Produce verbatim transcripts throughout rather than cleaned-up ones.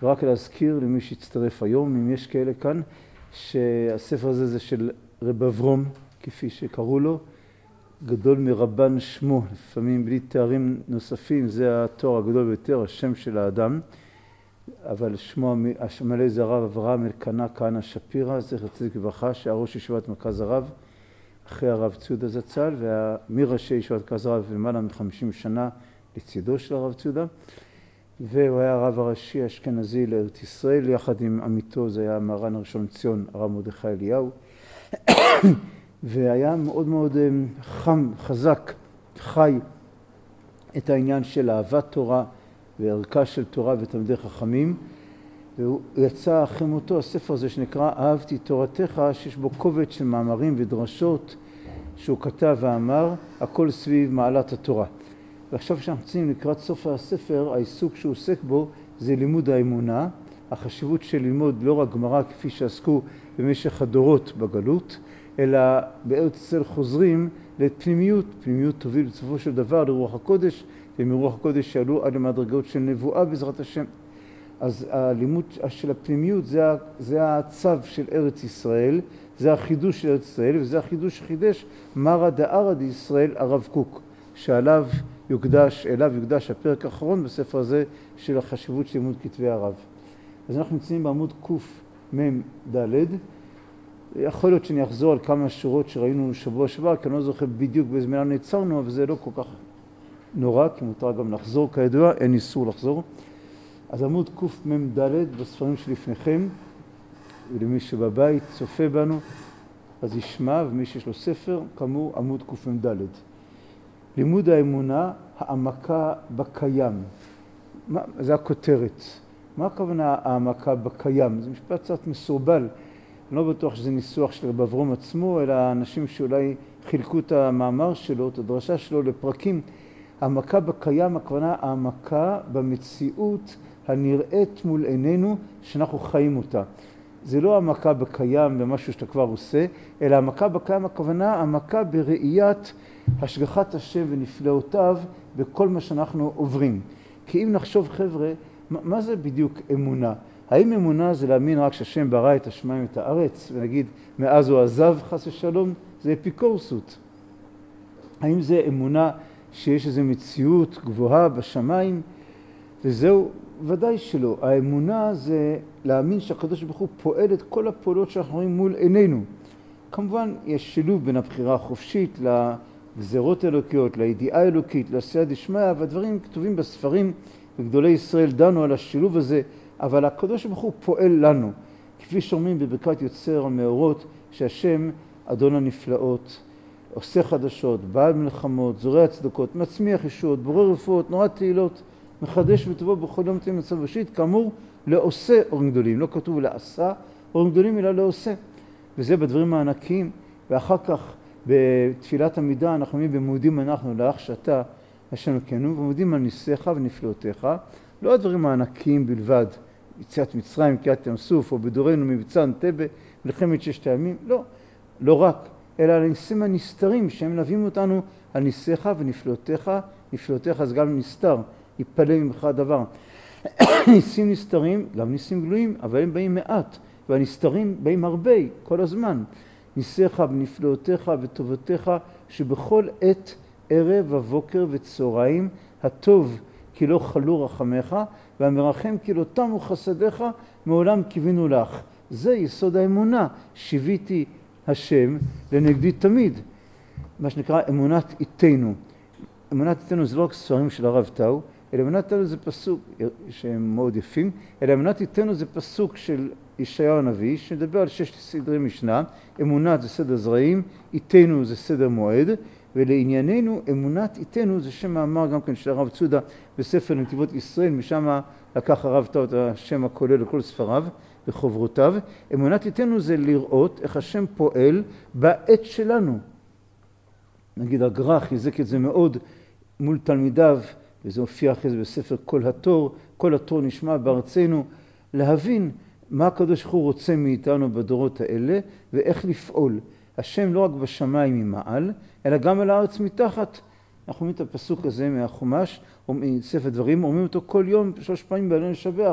ורק להזכיר למי שהצטרף היום, אם יש כאלה כאן, שהספר הזה זה של רב אברום, כפי שקראו לו, גדול מרבן שמו, לפעמים בלי תארים נוספים, זה התואר הגדול ביותר, השם של האדם, אבל שמו המלא זה הרב אברהם אלקנה כהנא שפירא, זכר צדיק לברכה, שהיה ראש ישיבת מרכז הרב, אחרי הרב ציודה זצ"ל, ומראשי ישיבת מרכז הרב למעלה מחמישים שנה לצידו של הרב ציודה, והוא היה הרב הראשי האשכנזי לארץ ישראל, יחד עם עמיתו, זה היה מרן הראשון לציון, הרב מרדכי אליהו, והיה מאוד מאוד חם, חזק, חי את העניין של אהבת תורה וערכה של תורה ותלמידי חכמים, והוא יצא אחרי מותו הספר הזה שנקרא אהבתי תורתך, שיש בו קובץ של מאמרים ודרשות שהוא כתב ואמר, הכל סביב מעלת התורה. ועכשיו שאנחנו יוצאים לקראת סוף הספר, העיסוק שהוא עוסק בו זה לימוד האמונה, החשיבות של ללמוד לא רק גמרא כפי שעסקו במשך הדורות בגלות, אלא בארץ ישראל חוזרים לפנימיות, פנימיות תוביל בסופו של דבר לרוח הקודש, ומרוח הקודש שעלו עד למדרגות של נבואה בעזרת השם. אז הלימוד של הפנימיות זה, זה הצו של ארץ ישראל, זה החידוש של ארץ ישראל, וזה החידוש שחידש מרא דארעא דישראל הרב קוק, שעליו יוקדש, אליו יוקדש הפרק האחרון בספר הזה של החשיבות של לימוד כתבי הרב. אז אנחנו נמצאים בעמוד קמ"ד, יכול להיות שאני אחזור על כמה שורות שראינו שבוע שבוע, כי אני לא זוכר בדיוק באיזה מילה נעצרנו, אבל זה לא כל כך נורא, כי מותר גם לחזור כידוע, אין איסור לחזור. אז עמוד קמ"ד בספרים שלפניכם, ולמי שבבית צופה בנו, אז ישמע, ומי שיש לו ספר, כאמור עמוד קמ"ד. לימוד האמונה, העמקה בקיים. מה, זה הכותרת. מה הכוונה העמקה בקיים? זה משפט קצת מסורבל. אני לא בטוח שזה ניסוח של רב אברום עצמו, אלא אנשים שאולי חילקו את המאמר שלו, את הדרשה שלו לפרקים. העמקה בקיים, הכוונה העמקה במציאות הנראית מול עינינו, שאנחנו חיים אותה. זה לא העמקה בקיים במשהו שאתה כבר עושה, אלא העמקה בקיים, הכוונה העמקה בראיית השגחת השם ונפלאותיו בכל מה שאנחנו עוברים. כי אם נחשוב חבר'ה, מה זה בדיוק אמונה? האם אמונה זה להאמין רק שהשם ברא את השמיים ואת הארץ, ונגיד מאז הוא עזב חס ושלום? זה אפיקורסות. האם זה אמונה שיש איזו מציאות גבוהה בשמיים? וזהו, ודאי שלא. האמונה זה להאמין שהקדוש ברוך הוא פועל את כל הפעולות שאנחנו רואים מול עינינו. כמובן יש שילוב בין הבחירה החופשית לגזירות אלוקיות, לידיעה אלוקית, לעשייה דשמיא, והדברים כתובים בספרים, וגדולי ישראל דנו על השילוב הזה, אבל הקדוש ברוך הוא פועל לנו, כפי שאומרים בברכת יוצר המאורות, שהשם אדון הנפלאות, עושה חדשות, בעל מלחמות, זורע צדקות, מצמיח ישועות, בורא רפואות, נורא תהילות, מחדש וטובו בכל יום תהיה מצב ראשית, כאמור לעושה אורים גדולים, לא כתוב לעשה אורים גדולים אלא לעושה, וזה בדברים הענקיים. ואחר כך בתפילת עמידה אנחנו אומרים במודים אנחנו לך שאתה השם אלוקינו, ומודים על ניסיך ונפלאותיך, לא הדברים הענקיים בלבד, יציאת מצרים, קריעת ים סוף, או בדורנו מבצע אנטבה, מלחמת ששת הימים, לא, לא רק, אלא על הניסים הנסתרים שהם מלווים אותנו על ניסיך ונפלאותיך, נפלאותיך זה גם נסתר, יפלא ממך הדבר. ניסים נסתרים, גם ניסים גלויים, אבל הם באים מעט, והנסתרים באים הרבה, כל הזמן. ניסיך ונפלאותיך וטובותיך, שבכל עת, ערב ובוקר וצהריים, הטוב כי לא חלו רחמך, והמרחם כי לא תמו חסדיך, מעולם קיווינו לך. זה יסוד האמונה, שיוויתי השם לנגדי תמיד. מה שנקרא אמונת איתנו. אמונת איתנו זה לא רק ספרים של הרב טאו, אלא אמונת איתנו זה פסוק שהם מאוד יפים, אלא אמונת איתנו זה פסוק של ישעיהו הנביא, שמדבר על שש סדרי משנה, אמונת זה סדר זרעים, איתנו זה סדר מועד, ולענייננו אמונת איתנו זה שם מאמר גם כן של הרב ציודה בספר נתיבות ישראל, משם לקח הרב טאו את השם הכולל לכל ספריו וחוברותיו. אמונת איתנו זה לראות איך השם פועל בעת שלנו. נגיד הגר"א חיזק את זה מאוד מול תלמידיו, וזה הופיע אחרי זה בספר כל התור, כל התור נשמע בארצנו, להבין מה הקדוש ברוך הוא רוצה מאיתנו בדורות האלה ואיך לפעול. השם לא רק בשמיים ממעל, אלא גם על הארץ מתחת. אנחנו אומרים את הפסוק הזה מהחומש, מספר דברים, אומרים אותו כל יום שלוש פעמים בעליון לשבח.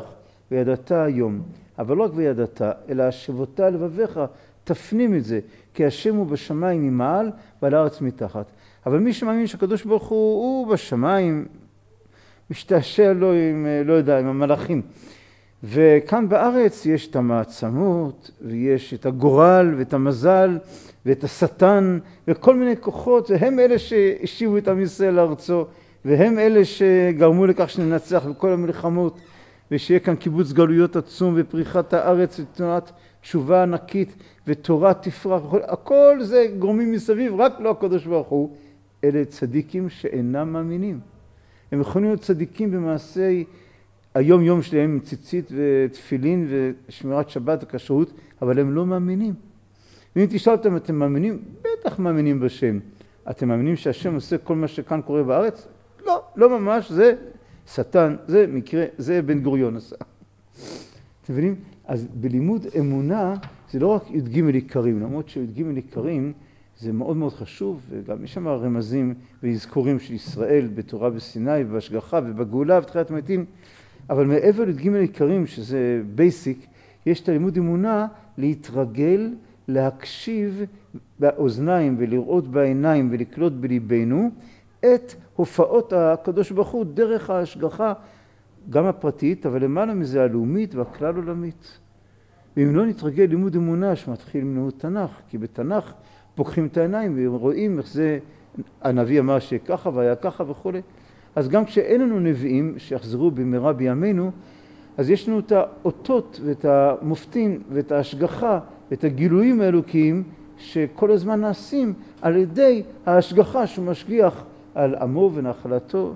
וידעת היום. אבל לא רק וידעת, אלא השבותה לבביך, תפנים את זה, כי השם הוא בשמיים ממעל ועל הארץ מתחת. אבל מי שמאמין שהקדוש ברוך הוא, הוא בשמיים, משתעשע לו עם, לא יודע, עם המלאכים. וכאן בארץ יש את המעצמות, ויש את הגורל, ואת המזל, ואת השטן, וכל מיני כוחות, והם אלה שהשיבו את עם ישראל לארצו, והם אלה שגרמו לכך שננצח בכל המלחמות, ושיהיה כאן קיבוץ גלויות עצום, ופריחת הארץ, ותנועת תשובה ענקית, ותורה תפרח, וכל, הכל זה גורמים מסביב, רק לא הקדוש ברוך הוא, אלה צדיקים שאינם מאמינים. הם יכולים להיות צדיקים במעשי היום יום שלהם עם ציצית ותפילין ושמירת שבת וכשרות, אבל הם לא מאמינים. ואם תשאל אותם, אתם מאמינים? בטח מאמינים בשם. אתם מאמינים שהשם עושה כל מה שכאן קורה בארץ? לא, לא ממש, זה שטן, זה מקרה, זה בן גוריון עשה. אתם מבינים? אז בלימוד אמונה זה לא רק י"ג עיקרים, למרות שי"ג עיקרים זה מאוד מאוד חשוב, וגם יש שם רמזים ואזכורים של ישראל בתורה בסיני ובהשגחה ובגאולה ובתחיית המתים, אבל מעבר לי"ג עיקרים, שזה בייסיק, יש את הלימוד אמונה להתרגל, להקשיב באוזניים ולראות בעיניים ולקלוט בליבנו את הופעות הקדוש ברוך הוא דרך ההשגחה, גם הפרטית, אבל למעלה מזה הלאומית והכלל עולמית. ואם לא נתרגל לימוד אמונה שמתחיל מלימוד תנ"ך, כי בתנ"ך פוקחים את העיניים ורואים איך זה, הנביא אמר שככה והיה ככה וכו'. אז גם כשאין לנו נביאים שיחזרו במהרה בימינו, אז יש לנו את האותות ואת המופתים ואת ההשגחה ואת הגילויים האלוקיים שכל הזמן נעשים על ידי ההשגחה שהוא משגיח על עמו ונחלתו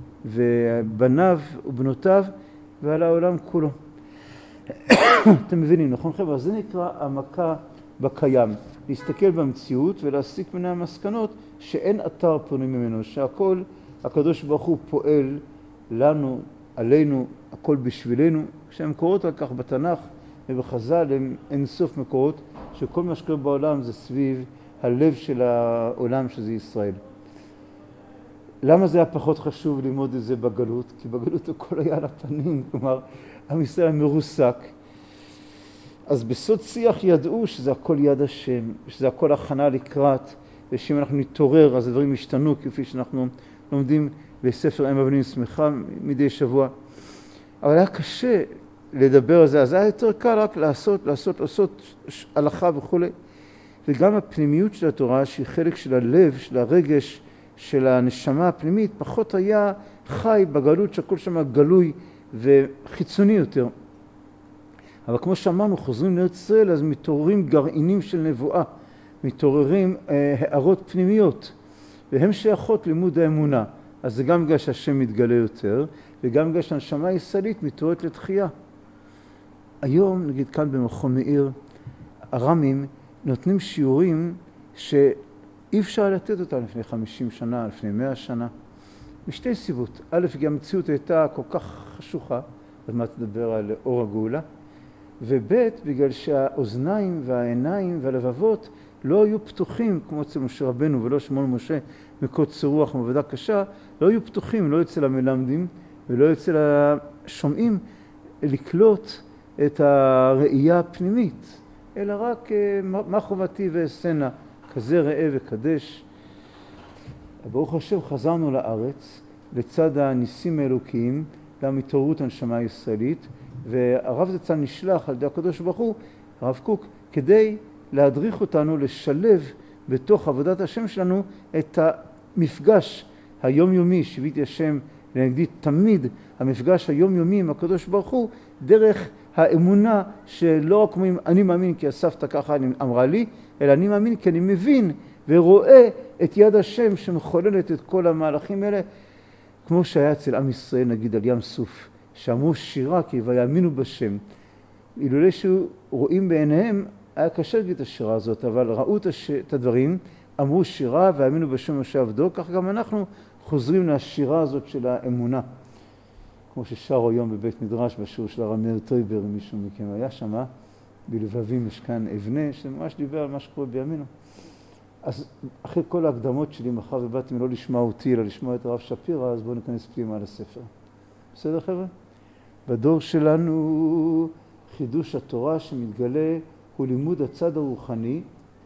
ובניו ובנותיו ועל העולם כולו. אתם מבינים, נכון חבר'ה? זה נקרא העמקה בקיים. להסתכל במציאות ולהסיק מן המסקנות שאין אתר פונים ממנו, שהכל הקדוש ברוך הוא פועל לנו, עלינו, הכל בשבילנו. כשהמקורות על כך בתנ"ך ובחז"ל הם אין סוף מקורות, שכל מה שקורה בעולם זה סביב הלב של העולם שזה ישראל. למה זה היה פחות חשוב ללמוד את זה בגלות? כי בגלות הכל היה על הפנים, כלומר, עם ישראל מרוסק. אז בסוד שיח ידעו שזה הכל יד השם, שזה הכל הכנה לקראת, ושאם אנחנו נתעורר אז הדברים ישתנו כפי שאנחנו לומדים בספר אם הבנים שמחה מדי שבוע. אבל היה קשה לדבר על זה, אז היה יותר קל רק לעשות, לעשות, לעשות הלכה וכו'. וגם הפנימיות של התורה, שהיא חלק של הלב, של הרגש, של הנשמה הפנימית, פחות היה חי בגלות שהכל שם גלוי וחיצוני יותר. אבל כמו שאמרנו, חוזרים לארץ ישראל, אז מתעוררים גרעינים של נבואה, מתעוררים אה, הערות פנימיות, והן שייכות לימוד האמונה. אז זה גם בגלל שהשם מתגלה יותר, וגם בגלל שהנשמה הישראלית מתעוררת לתחייה. היום, נגיד כאן במכון מאיר, הרמים נותנים שיעורים שאי אפשר לתת אותם לפני חמישים שנה, לפני מאה שנה. משתי סיבות. א', כי המציאות הייתה כל כך חשוכה, עוד מעט תדבר על אור הגאולה, וב', בגלל שהאוזניים והעיניים והלבבות לא היו פתוחים, כמו אצל משה רבנו ולא שמעון משה, מקוצר רוח ומעבודה קשה, לא היו פתוחים, לא אצל המלמדים ולא אצל השומעים, לקלוט את הראייה הפנימית, אלא רק מה חובתי ואעשנה, כזה ראה וקדש. ברוך השם חזרנו לארץ, לצד הניסים האלוקיים, למתעוררות הנשמה הישראלית, והרב זצ"ל נשלח על ידי הקדוש ברוך הוא, הרב קוק, כדי להדריך אותנו לשלב בתוך עבודת השם שלנו את המפגש היומיומי שהבאתי השם לנגדי תמיד, המפגש היומיומי עם הקדוש ברוך הוא, דרך האמונה שלא רק אומרים אני מאמין כי הסבתא ככה אמרה לי, אלא אני מאמין כי אני מבין ורואה את יד השם שמחוללת את כל המהלכים האלה, כמו שהיה אצל עם ישראל נגיד על ים סוף, שאמרו שירה כי ויאמינו בשם. אילולא שרואים בעיניהם היה קשה להגיד את השירה הזאת, אבל ראו את, הש... את הדברים, אמרו שירה והאמינו בשם משה עבדו, כך גם אנחנו חוזרים לשירה הזאת של האמונה. כמו ששרו היום בבית מדרש בשיעור של הרב מאיר טויבר, מישהו מכם היה שמה, בלבבי משכן אבנה, שממש דיבר על מה שקורה בימינו. אז אחרי כל ההקדמות שלי, מחר ובאתם לא לשמוע אותי, אלא לשמוע את הרב שפירא, אז בואו ניכנס פנימה לספר. בסדר חבר'ה? בדור שלנו חידוש התורה שמתגלה הוא לימוד הצד הרוחני,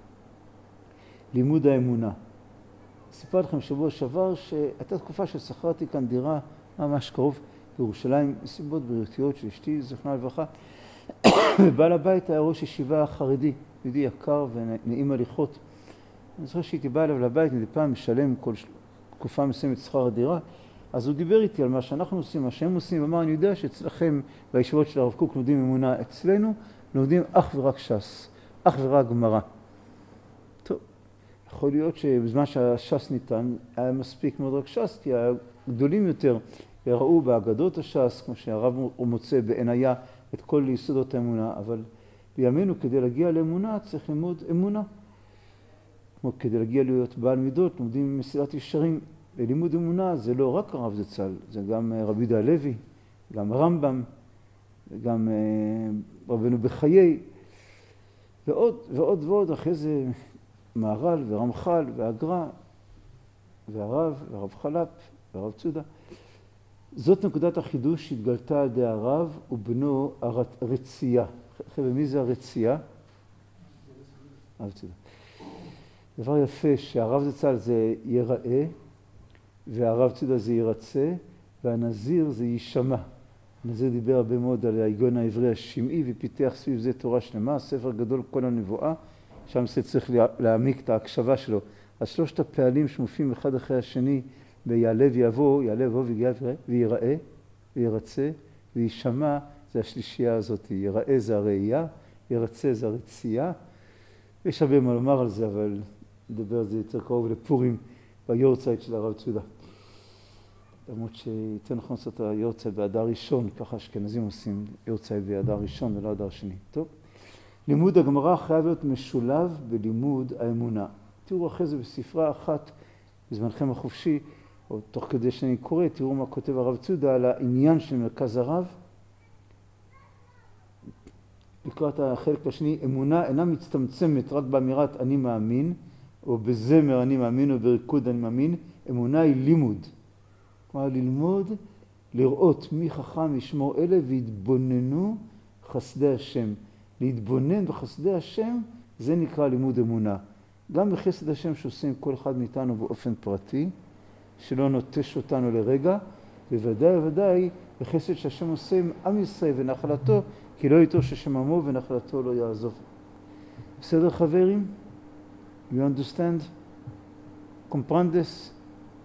לימוד האמונה. סיפר לכם שבוע שעבר שהייתה תקופה ששכרתי כאן דירה ממש קרוב בירושלים, מסיבות בריאותיות של אשתי, זכרונה לברכה, ובעל הבית היה ראש ישיבה חרדי, יהודי יקר ונעים הליכות. אני זוכר שהייתי בא אליו לבית, מדי פעם משלם כל תקופה מסוימת שכר הדירה, אז הוא דיבר איתי על מה שאנחנו עושים, מה שהם עושים, ואמר, אני יודע שאצלכם בישיבות של הרב קוק לומדים אמונה, אצלנו לומדים אך ורק ש"ס, אך ורק גמרא. טוב, יכול להיות שבזמן שהש"ס ניתן, היה מספיק מאוד רק ש"ס, כי הגדולים יותר ראו באגדות הש"ס, כמו שהרב מוצא בעיניה את כל יסודות האמונה, אבל בימינו כדי להגיע לאמונה צריך ללמוד אמונה. כמו כדי להגיע להיות בעל מידות, לומדים מסילת ישרים. לימוד אמונה זה לא רק הרב זצ"ל, זה גם רבי יהודה הלוי, גם הרמב"ם, וגם רבנו בחיי, ועוד ועוד ועוד, אחרי זה מהר"ל ורמח"ל והגר"א והרב והרב חלפ והרב צודה. זאת נקודת החידוש שהתגלתה על ידי הרב ובנו הרצייה. חבר'ה, מי זה הרצייה? הרב צודה. דבר יפה שהרב זצ"ל זה יראה, והרב צודה זה ירצה, והנזיר זה יישמע. הנזיר דיבר הרבה מאוד על ההיגיון העברי השמעי, ופיתח סביב זה תורה שלמה, ספר גדול כל הנבואה, שם זה צריך להעמיק את ההקשבה שלו. אז שלושת הפעלים שמופיעים אחד אחרי השני, ביעלה ויבוא, יעלה ויבוא ויראה, וירצה, ויישמע, זה השלישייה הזאת. יראה זה הראייה, ירצה זה הרצייה. יש הרבה מה לומר על זה, אבל נדבר על זה יותר קרוב לפורים, ביורצייט של הרב צודה. למרות שיותר נכון לעשות את היורצייט באדר ראשון, ככה אשכנזים עושים יורצייט באדר ראשון ולא אדר שני. טוב? לימוד הגמרא חייב להיות משולב בלימוד האמונה. תראו אחרי זה בספרה אחת, בזמנכם החופשי, או תוך כדי שאני קורא, תראו מה כותב הרב צודה על העניין של מרכז הרב. לקראת החלק השני, אמונה אינה מצטמצמת רק באמירת אני מאמין, או בזמר אני מאמין, או בריקוד אני מאמין. אמונה היא לימוד. כלומר, ללמוד, לראות מי חכם ישמור אלה, והתבוננו חסדי השם. להתבונן בחסדי השם, זה נקרא לימוד אמונה. גם בחסד השם שעושים כל אחד מאיתנו באופן פרטי, שלא נוטש אותנו לרגע, בוודאי וודאי בחסד שהשם עושה עם עם ישראל ונחלתו, כי לא יטוש השם עמו ונחלתו לא יעזוב. בסדר חברים? You understand? Comprendes?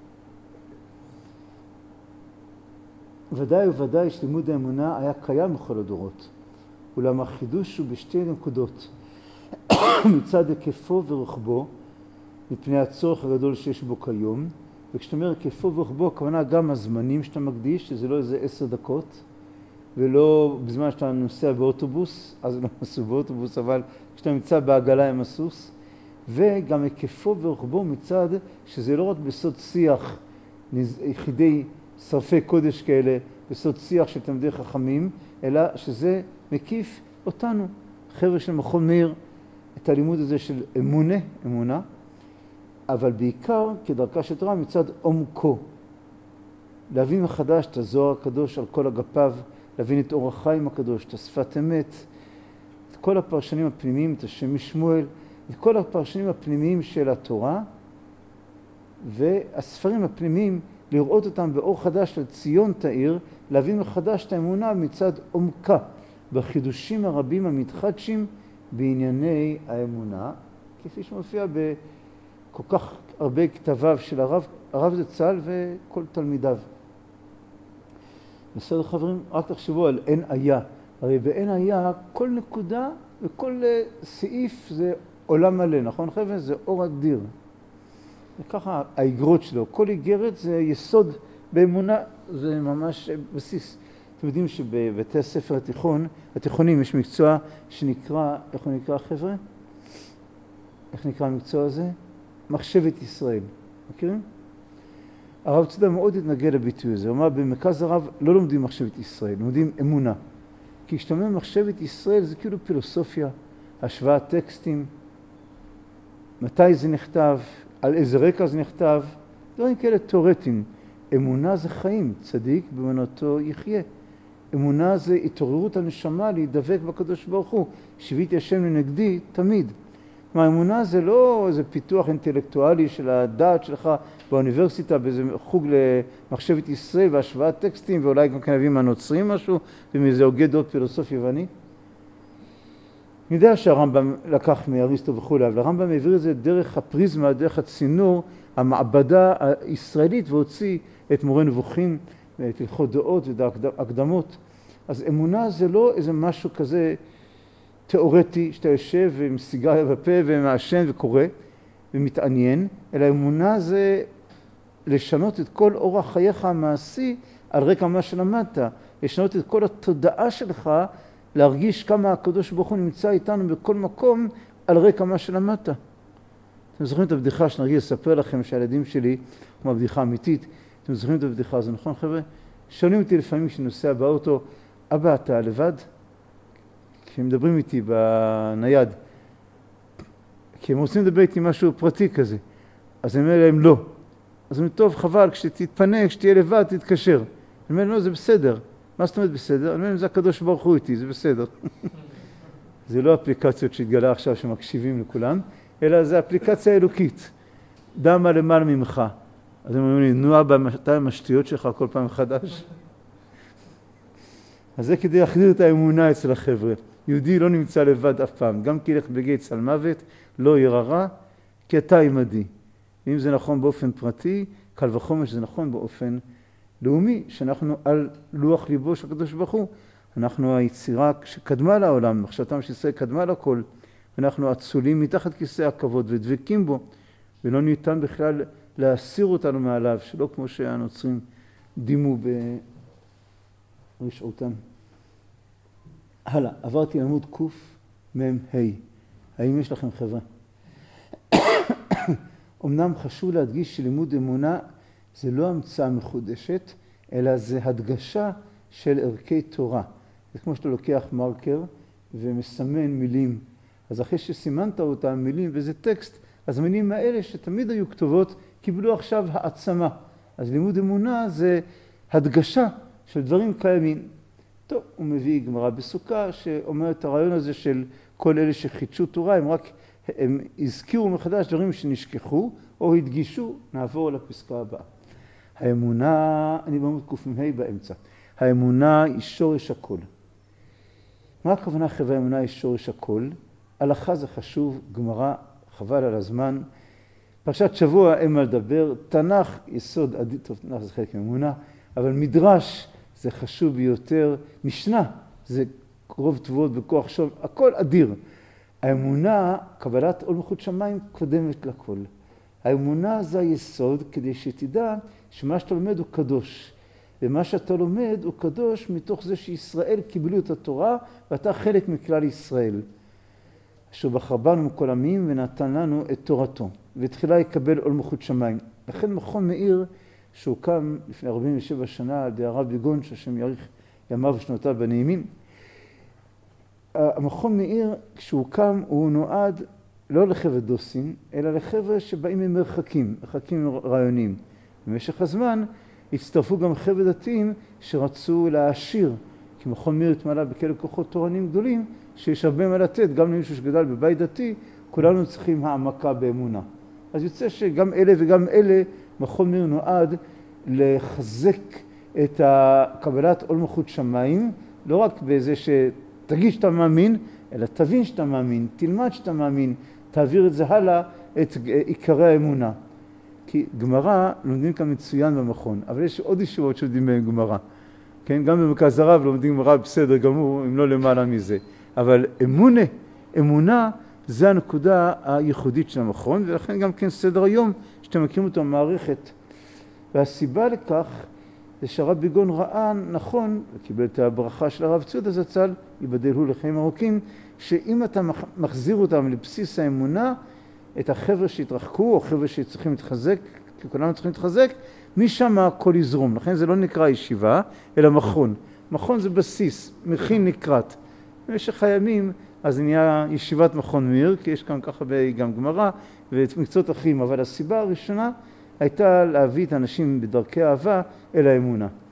ודאי וודאי שלימוד האמונה היה קיים בכל הדורות. אולם החידוש הוא בשתי נקודות. מצד היקפו ורוחבו, מפני הצורך הגדול שיש בו כיום, וכשאתה אומר היקפו ורוחבו, הכוונה גם הזמנים שאתה מקדיש, שזה לא איזה עשר דקות, ולא בזמן שאתה נוסע באוטובוס, אז לא נסעו באוטובוס, אבל כשאתה נמצא בעגלה עם הסוס, וגם היקפו ורוחבו מצד שזה לא רק בסוד שיח יחידי שרפי קודש כאלה, בסוד שיח של תלמידי חכמים, אלא שזה מקיף אותנו, חבר'ה של מכון מאיר, את הלימוד הזה של אמונה, אמונה, אבל בעיקר כדרכה של תורה מצד עומקו. להבין מחדש את הזוהר הקדוש על כל אגפיו, להבין את אור החיים הקדוש, את השפת אמת, את כל הפרשנים הפנימיים, את השם משמואל, את כל הפרשנים הפנימיים של התורה, והספרים הפנימיים, לראות אותם באור חדש על ציון תאיר, להבין מחדש את האמונה מצד עומקה, בחידושים הרבים המתחדשים בענייני האמונה, כפי שמופיע בכל כך הרבה כתביו של הרב, הרב זצ"ל וכל תלמידיו. בסדר חברים, רק תחשבו על אין היה. הרי באין היה כל נקודה וכל סעיף זה עולם מלא, נכון חבר'ה? זה אור אדיר. וככה האגרות שלו, כל איגרת זה יסוד באמונה, זה ממש בסיס. אתם יודעים שבבתי הספר התיכון, התיכונים יש מקצוע שנקרא, איך הוא נקרא חבר'ה? איך נקרא המקצוע הזה? מחשבת ישראל. מכירים? הרב צודה מאוד התנגד לביטוי הזה. הוא אמר, במרכז הרב לא לומדים מחשבת ישראל, לומדים אמונה. כי כשאתה אומר מחשבת ישראל זה כאילו פילוסופיה, השוואת טקסטים, מתי זה נכתב, על איזה רקע זה נכתב, דברים כאלה תיאורטיים. אמונה זה חיים, צדיק באמונתו יחיה. אמונה זה התעוררות הנשמה להידבק בקדוש ברוך הוא. שיביתי השם לנגדי תמיד. כלומר, אמונה זה לא איזה פיתוח אינטלקטואלי של הדעת שלך באוניברסיטה, באיזה חוג למחשבת ישראל והשוואת טקסטים, ואולי גם כן נביאים הנוצרים משהו, ומאיזה הוגה דעות פילוסוף יווני. אני יודע שהרמב"ם לקח מאריסטו וכו', אבל הרמב"ם העביר את זה דרך הפריזמה, דרך הצינור, המעבדה הישראלית, והוציא את מורה נבוכים, את הלכות דעות והקדמות. אז אמונה זה לא איזה משהו כזה תיאורטי, שאתה יושב עם סיגריה בפה ומעשן וקורא ומתעניין, אלא אמונה זה לשנות את כל אורח חייך המעשי על רקע מה שלמדת, לשנות את כל התודעה שלך, להרגיש כמה הקדוש ברוך הוא נמצא איתנו בכל מקום על רקע מה שלמדת. אתם זוכרים את הבדיחה שאני רגיל לספר לכם שהילדים שלי, כמו הבדיחה אמיתית, אתם זוכרים את הבדיחה הזו, נכון חבר'ה? שואלים אותי לפעמים כשאני נוסע באוטו, אבא אתה לבד? כשהם מדברים איתי בנייד, כי הם רוצים לדבר איתי משהו פרטי כזה, אז אני אומר להם לא. אז אני אומר, טוב, חבל, כשתתפנה, כשתהיה לבד, תתקשר. אני אומר, לא, זה בסדר. מה זאת אומרת בסדר? אני אומר, זה הקדוש ברוך הוא איתי, זה בסדר. זה לא אפליקציות שהתגלה עכשיו שמקשיבים לכולם, אלא זה אפליקציה אלוקית. דמה למעלה ממך. אז הם אומרים לי, נו אבא, אתה עם השטויות שלך כל פעם חדש? אז זה כדי להחדיר את האמונה אצל החבר'ה. יהודי לא נמצא לבד אף פעם. גם כי ילך בגיא צל מוות, לא ירא רע, כי אתה עמדי. ואם זה נכון באופן פרטי, קל וחומר שזה נכון באופן לאומי, שאנחנו על לוח ליבו של הקדוש ברוך הוא. אנחנו היצירה שקדמה לעולם, מחשבתם של ישראל קדמה לכל. אנחנו עצולים מתחת כיסא הכבוד ודבקים בו, ולא ניתן בכלל להסיר אותנו מעליו, שלא כמו שהנוצרים דימו ברשעותם. הלאה, עברתי לעמוד קוף מם ה'. האם יש לכם חברה? אמנם חשוב להדגיש שלימוד אמונה זה לא המצאה מחודשת, אלא זה הדגשה של ערכי תורה. זה כמו שאתה לוקח מרקר ומסמן מילים. אז אחרי שסימנת אותם מילים וזה טקסט, אז המילים האלה שתמיד היו כתובות קיבלו עכשיו העצמה. אז לימוד אמונה זה הדגשה של דברים קיימים. טוב, הוא מביא גמרא בסוכה שאומר את הרעיון הזה של כל אלה שחידשו תורה, הם רק הם הזכירו מחדש דברים שנשכחו או הדגישו. נעבור לפסקה הבאה. האמונה, אני בעמוד קמ"ה באמצע. האמונה היא שורש הכל. מה הכוונה חבר'ה האמונה היא שורש הכל? הלכה זה חשוב, גמרא חבל על הזמן. פרשת שבוע אין מה לדבר, תנ"ך יסוד אדיר, טוב תנ"ך זה חלק מאמונה, אבל מדרש זה חשוב ביותר, משנה זה רוב תבואות בכוח שוב, הכל אדיר. האמונה, קבלת עול מלכות שמיים קודמת לכל. האמונה זה היסוד כדי שתדע שמה שאתה לומד הוא קדוש. ומה שאתה לומד הוא קדוש מתוך זה שישראל קיבלו את התורה ואתה חלק מכלל ישראל. אשר בחר בנו מכל עמים ונתן לנו את תורתו. ותחילה יקבל עול מלכות שמיים. לכן מכון מאיר שהוקם לפני ארבעים ושבע שנה על ידי הרב ביגון, שהשם יאריך ימיו ושנותיו בנעימים. המכון מאיר כשהוקם הוא נועד לא לחבר'ה דוסים, אלא לחבר'ה שבאים ממרחקים, מרחקים רעיונים. במשך הזמן הצטרפו גם חבר'ה דתיים שרצו להעשיר, כי מכון מאיר התמלא בכאלה כוחות תורניים גדולים, שיש הרבה מה לתת, גם למישהו שגדל בבית דתי, כולנו צריכים העמקה באמונה. אז יוצא שגם אלה וגם אלה, מכון מאיר נועד לחזק את קבלת עול מלכות שמיים, לא רק בזה שתגיד שאתה מאמין, אלא תבין שאתה מאמין, תלמד שאתה מאמין, תעביר את זה הלאה, את עיקרי האמונה. כי גמרא לומדים כאן מצוין במכון, אבל יש עוד ישיבות שלומדים בהם גמרא. כן? גם במרכז הרב לומדים גמרא בסדר גמור, אם לא למעלה מזה. אבל אמונה, אמונה, זה הנקודה הייחודית של המכון, ולכן גם כן סדר היום שאתם מכירים אותו במערכת. והסיבה לכך זה שהרב ביגון ראה נכון, וקיבל את הברכה של הרב ציודה זצ"ל, ייבדל הוא לחיים ארוכים, שאם אתה מחזיר אותם לבסיס האמונה, את החבר'ה שהתרחקו, או חבר'ה שצריכים להתחזק, כי כולנו צריכים להתחזק, משם הכל יזרום. לכן זה לא נקרא ישיבה, אלא מכון. מכון זה בסיס, מכין לקראת. במשך הימים, אז נהיה ישיבת מכון מאיר, כי יש כאן ככה גם גמרא ומקצועות אחרים, אבל הסיבה הראשונה הייתה להביא את האנשים בדרכי אהבה אל האמונה.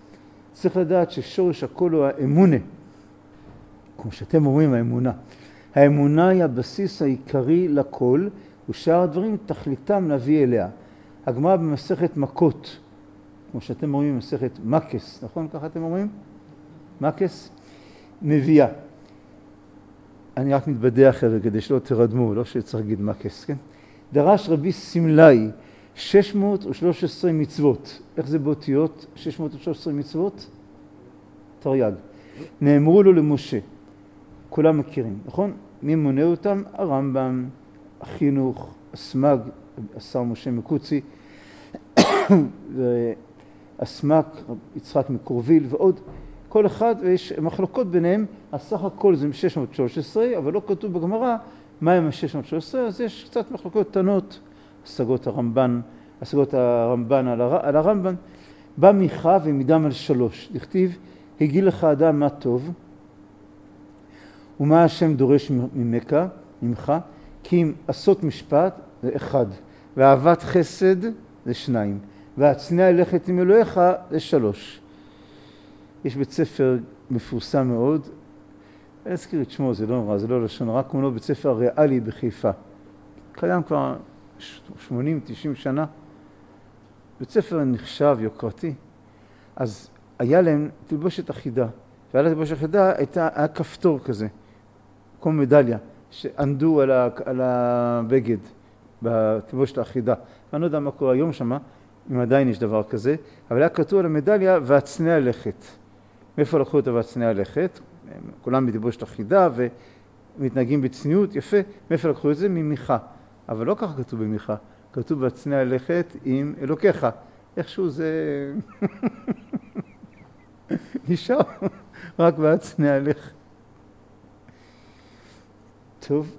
צריך לדעת ששורש הכל הוא האמונה. כמו שאתם אומרים, האמונה. האמונה היא הבסיס העיקרי לכל, ושאר הדברים תכליתם להביא אליה. הגמרא במסכת מכות, כמו שאתם אומרים במסכת מקס, נכון? ככה אתם אומרים? מקס? מביאה. אני רק מתבדח חבר'ה כדי שלא תרדמו, לא שצריך להגיד מקס, כן? דרש רבי סמלי שש מאות ושלוש עשרה מצוות. איך זה באותיות? שש מאות ושלוש עשרה מצוות? תרי"ג. נאמרו לו למשה. כולם מכירים, נכון? מי מונה אותם? הרמב"ם, החינוך, הסמ"ג, השר משה מקוצי, והסמ"ק, יצחק מקורביל ועוד. כל אחד, ויש מחלוקות ביניהם, הסך הכל זה שש מאות ושלוש עשרה, אבל לא כתוב בגמרא מה הם ה-שש מאות ושלוש עשרה, אז יש קצת מחלוקות קטנות, השגות הרמב"ן, השגות הרמב"ן על, הר... על הרמב"ן. בא מיכה ומידם על שלוש, לכתיב, הגיל לך אדם מה טוב, ומה השם דורש ממך, ממך, כי אם עשות משפט זה אחד, ואהבת חסד זה שניים, והצנע ללכת עם אלוהיך זה שלוש. יש בית ספר מפורסם מאוד, אני אזכיר את שמו, זה לא נורא, זה לא לשון רע, כמו לו בית ספר ריאלי בחיפה. קיים כבר שמונים תשעים שנה. בית ספר נחשב, יוקרתי. אז היה להם תלבושת אחידה, ועל התלבושת אחידה הייתה, היה כפתור כזה, כמו מדליה, שענדו על, ה, על הבגד בתלבושת האחידה. אני לא יודע מה קורה היום שמה, אם עדיין יש דבר כזה, אבל היה כתוב על המדליה והצנע לכת. מאיפה לקחו אותה והצנע לכת? כולם בתלבושת אחידה ומתנהגים בצניעות, יפה. מאיפה לקחו את זה? ממיכה. אבל לא ככה כתוב במיכה, כתוב והצנע לכת עם אלוקיך. איכשהו זה נשאר רק והצנע לכת. טוב,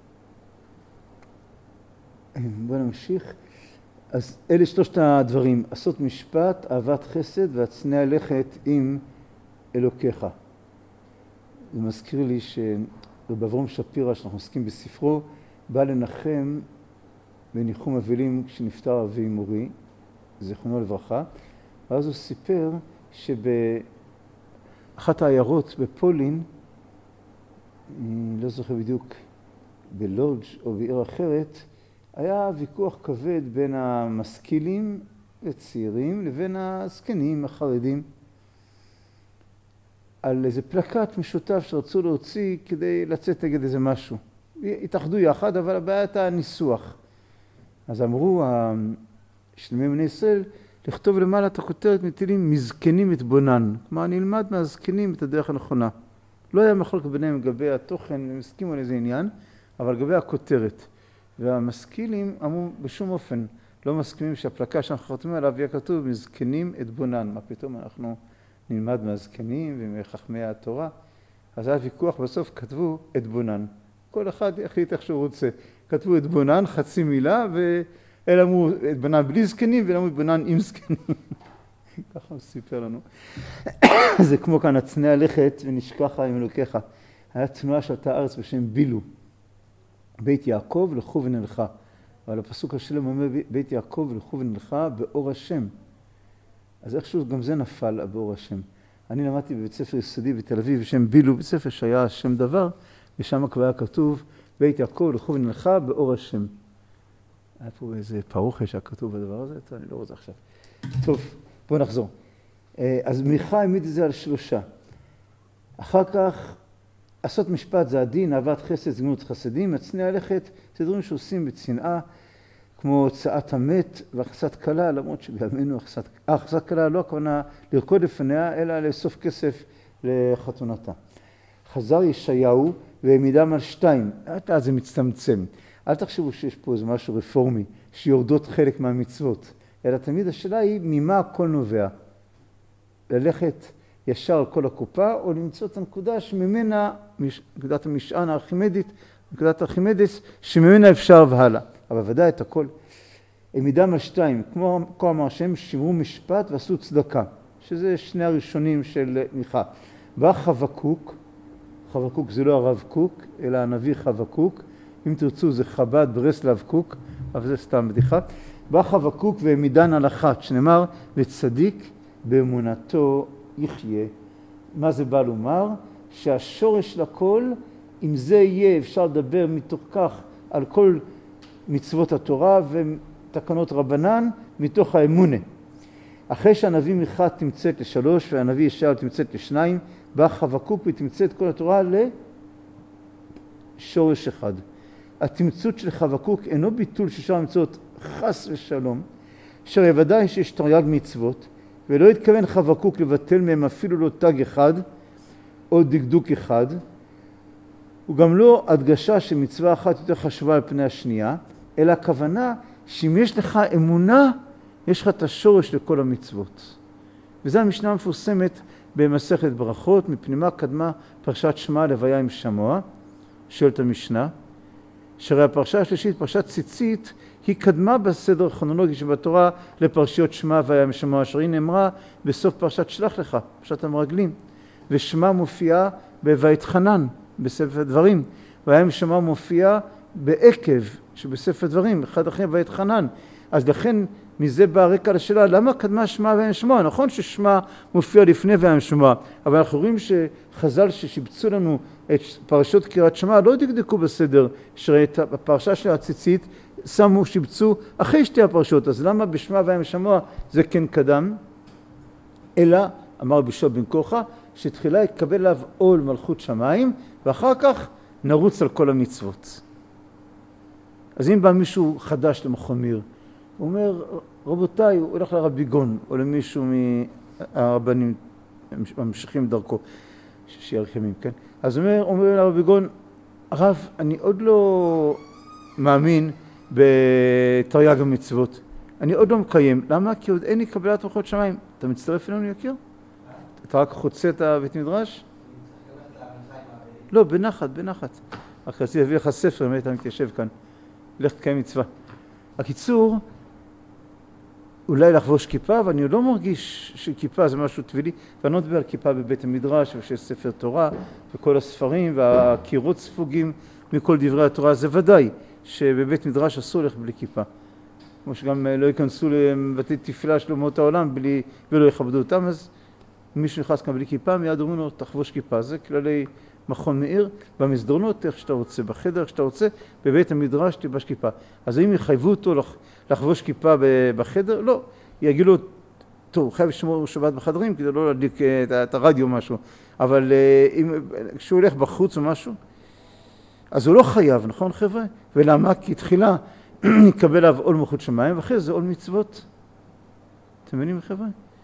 בואו נמשיך. אז אלה שלושת הדברים, עשות משפט, אהבת חסד והצנע לכת עם אלוקיך. זה מזכיר לי שרב אברהם שפירא, שאנחנו עוסקים בספרו, בא לנחם בניחום אבלים כשנפטר אבי מורי, זיכרונו לברכה, ואז הוא סיפר שבאחת העיירות בפולין, אני לא זוכר בדיוק, בלודג' או בעיר אחרת, היה ויכוח כבד בין המשכילים וצעירים לבין הזקנים החרדים על איזה פלקט משותף שרצו להוציא כדי לצאת נגד איזה משהו. התאחדו יחד, אבל הבעיה הייתה הניסוח. אז אמרו שלמי בני ישראל לכתוב למעלה את הכותרת מטילים מזקנים את בונן. כלומר, נלמד מהזקנים את הדרך הנכונה. לא היה מחלוק ביניהם לגבי התוכן, הם הסכימו על איזה עניין, אבל לגבי הכותרת. והמשכילים אמרו בשום אופן, לא מסכימים שהפלקה שאנחנו חתומים עליו יהיה כתוב מזקנים את בונן. מה פתאום אנחנו נלמד מהזקנים ומחכמי התורה? אז היה ויכוח, בסוף כתבו את בונן. כל אחד יחליט איך שהוא רוצה. כתבו את בונן, חצי מילה, ואלה אמרו את בונן בלי זקנים, ואלה אמרו את בונן עם זקנים. ככה הוא סיפר לנו. זה כמו כאן הצנע לכת ונשכחה עם אלוקיך. היה תנועה שעלתה ארץ בשם בילו. בית יעקב לכו ונלכה. אבל הפסוק השלם אומר בית יעקב לכו ונלכה באור השם. אז איכשהו גם זה נפל באור השם. אני למדתי בבית ספר יסודי בתל אביב בשם בילו, בית ספר שהיה שם דבר, ושם כבר היה כתוב בית יעקב לכו ונלכה באור השם. היה פה איזה פרוחה שהיה כתוב בדבר הזה, טוב, אני לא רוצה עכשיו. טוב, בואו נחזור. אז מיכה העמיד את זה על שלושה. אחר כך, עשות משפט זה הדין, אהבת חסד, זגנות חסדים, הצנע לכת, זה דברים שעושים בצנעה, כמו הוצאת המת והכנסת כלה, למרות שבימינו הכנסת, אה, הכנסת כלה לא הכוונה לרקוד לפניה, אלא לאסוף כסף לחתונתה. חזר ישעיהו והעמידם על שתיים, אז זה מצטמצם. אל תחשבו שיש פה איזה משהו רפורמי, שיורדות חלק מהמצוות, אלא תמיד השאלה היא ממה הכל נובע. ללכת ישר על כל הקופה, או למצוא את הנקודה שממנה, נקודת המשען הארכימדית, נקודת הארכימדס, שממנה אפשר והלאה. אבל ודאי את הכל. העמידם על שתיים, כמו כה אמר השם, שמרו משפט ועשו צדקה, שזה שני הראשונים של מיכה. בא חבקוק, חבקוק זה לא הרב קוק, אלא הנביא חבקוק, אם תרצו זה חב"ד ברסלב קוק, אבל זה סתם בדיחה. בא חבקוק והעמידן על אחת, שנאמר, וצדיק באמונתו יחיה. מה זה בא לומר? שהשורש לכל, אם זה יהיה, אפשר לדבר מתוך כך על כל מצוות התורה ותקנות רבנן, מתוך האמונה. אחרי שהנביא מיכה תמצאת לשלוש והנביא ישעיהו תמצאת לשניים, בא חבקוק ותמצאת כל התורה לשורש אחד. התמצות של חבקוק אינו ביטול של שאר המצוות חס ושלום, אשר ודאי שיש תרי"ג מצוות, ולא התכוון חבקוק לבטל מהם אפילו לא תג אחד או דקדוק אחד, וגם לא הדגשה שמצווה אחת יותר חשובה על פני השנייה, אלא הכוונה שאם יש לך אמונה, יש לך את השורש לכל המצוות. וזו המשנה המפורסמת במסכת ברכות, מפנימה קדמה פרשת שמע לוויה עם שמוע, שואלת המשנה, שהרי הפרשה השלישית, פרשת ציצית, היא קדמה בסדר הכרונולוגי שבתורה לפרשיות שמע והיה עם שמוע, אשר היא נאמרה בסוף פרשת שלח לך, פרשת המרגלים, ושמע מופיעה בויתחנן, בספר דברים, והיה עם שמוע מופיעה בעקב, שבספר דברים, אחד אחרי ויתחנן. אז לכן מזה בא הרקע לשאלה, למה קדמה שמע והיה עם שמוע? נכון ששמע מופיע לפני והיה עם שמוע, אבל אנחנו רואים שחז"ל ששיבצו לנו את פרשות קריאת שמע, לא דקדקו בסדר, שאת הפרשה של הציצית שמו, שיבצו אחרי שתי הפרשות, אז למה בשמע והיה עם שמוע זה כן קדם? אלא, אמר בישוע בן כוחה, שתחילה יקבל עליו עול מלכות שמיים, ואחר כך נרוץ על כל המצוות. אז אם בא מישהו חדש למכון מיר, הוא אומר, רבותיי, הוא הולך לרבי גון, או למישהו מהרבנים ממשיכים דרכו, שירחמים, כן? אז הוא אומר, אומר לרבי גון, הרב, אני עוד לא מאמין בתרי"ג המצוות. אני עוד לא מקיים. למה? כי עוד אין לי קבלת מלכות שמיים. אתה מצטרף אלינו, יקיר? אתה רק חוצה את הבית מדרש? לא, בנחת, בנחת. רק רציתי להביא לך ספר, אם היית מתיישב כאן. לך תקיים מצווה. הקיצור, אולי לחבוש כיפה, ואני עוד לא מרגיש שכיפה זה משהו טבילי, ואני לא מדבר על כיפה בבית המדרש, ושיש ספר תורה, וכל הספרים, והקירות ספוגים מכל דברי התורה, זה ודאי שבבית מדרש אסור לך בלי כיפה. כמו שגם לא ייכנסו לבתי תפילה של אומות העולם בלי, ולא יכבדו אותם, אז מישהו נכנס כאן בלי כיפה, מיד אומרים לו, תחבוש כיפה. זה כללי מכון מאיר, במסדרונות, איך שאתה רוצה, בחדר, איך שאתה רוצה, בבית המדרש תלבש כיפה. אז אם יחייבו אותו לחבוש כיפה בחדר, לא. יגידו לו, טוב, הוא חייב לשמור שבת בחדרים, כדי לא להדליק את הרדיו או משהו. אבל אם, כשהוא הולך בחוץ או משהו, אז הוא לא חייב, נכון חבר'ה? ולמה? כי תחילה יקבל עליו עול מלכות שמיים, ואחרי זה עול מצוות. אתם מבינים חבר'ה?